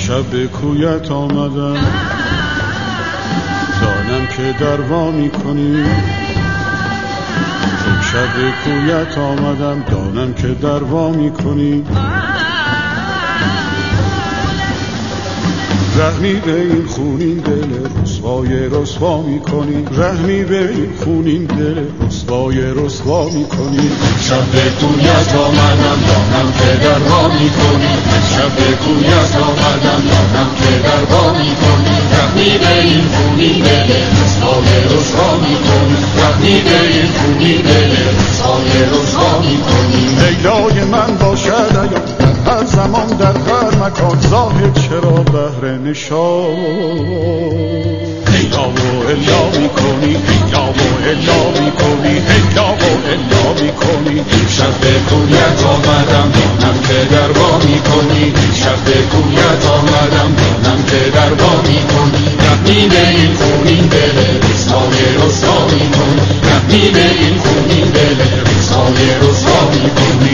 امشب به کویت آمدم، دانم که در وا میکنی. امشب به کویت آمدم، دانم که در وا میکنی. رحمی به این خونین دل رسوای رسوا میکنی. رحمی به این خونین دل رسوای رسوا میکنی. شب به کویت آمدم، دانم که در وا میکنی. شب به کویت آمدم، دانم که در وا میکنی. رحمی به این خونین دل رسوای رسوا میکنی. رحمی به این خونین دل رسوای رسوا میکنی. لیلای من باشد ایام در هر زمان در هر مکان، زاهد چرا بهر نشان هیلا و الا میکنی. هیلا و الا میکنی. هیلا و الا میکنی. شب به کویت آمدم، دانم که در وا میکنی. شب به کویت آمدم، دانم که در وا میکنی. رحمی به این خونین دل رسوای رسوا میکنی. رحمی به این خونین دل رسوای رسوا میکنی.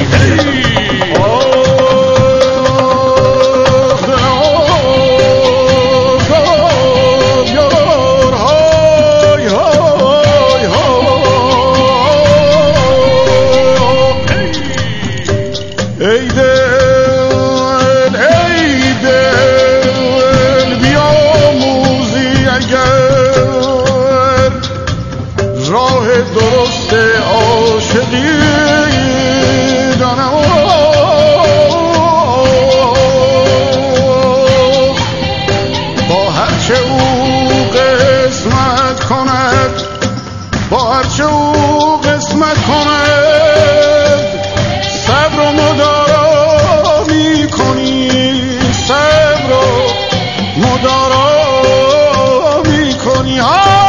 ای دل بیاموزی اگر راه درست عاشقی، دانم با هرچه او قسمت کند، با هرچه او قسمت کند، صبر و مدارا میکنی. صبر و مدارا میکنی.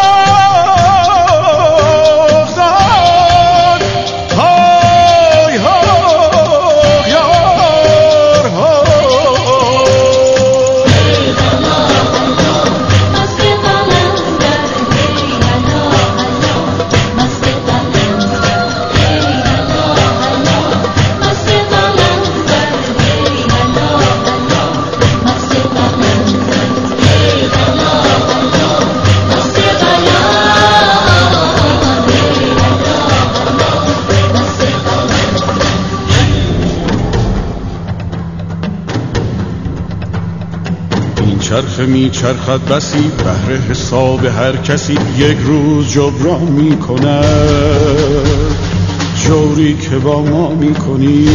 چرخ می چرخد بسی بهر حساب هر کسی، یک روز جبران می کند جوری که با ما می کنی.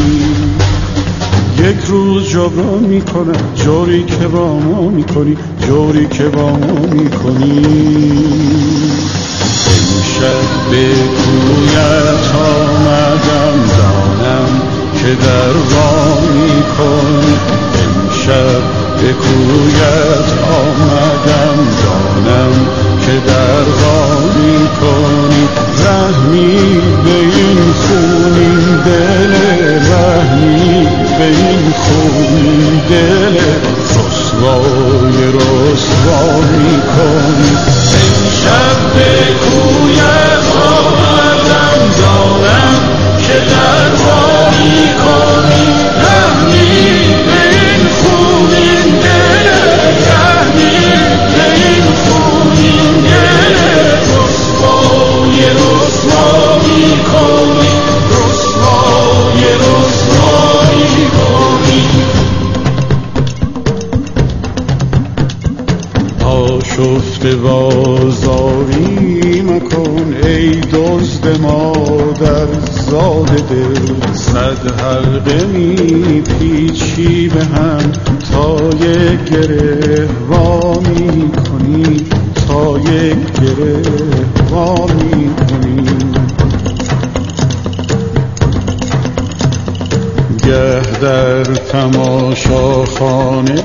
یک روز جبران می کند جوری که با ما می کنی. جوری که با ما می کنی. امشب به کویت آمدم، دانم که در وا می کنی. امشب به کویت آمدم، دانم که در وا میکنی. رحمی به این خونین دل، رحمی به این خونین دل رسوای رسوا میکنی. امشب به کویت آمدم، دانم که در وا میکنی. رحمی به این خونین دل، رحمی به این خونین دل رسوای رسوا میکنی. رسوای رسوا میکنی. آشفته بازاری مکن ای دزد مادر زاده دل. صد حلقه می پیچی به هم تا یک گره وا می کنی. تا یک گره وا می کنی. گه در تماشاخانه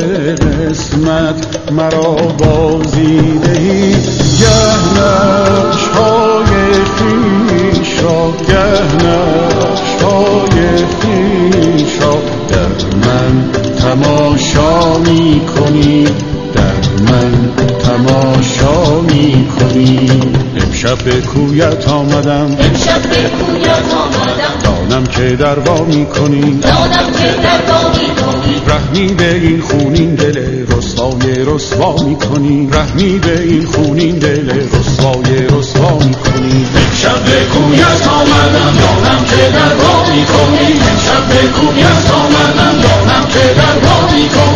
قسمت مرا بازی دهی. گه نقش‌های خویش را، گه نقش‌های خویش را در من تماشا می کنی. در من تماشا می کنی. امشب به کویت آمدم، امشب به کویت آمدم، دانم که دروا میکنی، دانم که دروا میکنی، رحمی به این خونین دل رسوای رسوا میکنی، رحمی به این خونین دل رسوای رسوا میکنی. امشب به کویت آمدم، دانم که دروا میکنی، امشب به کویت آمدم، دانم که دروا میکنی.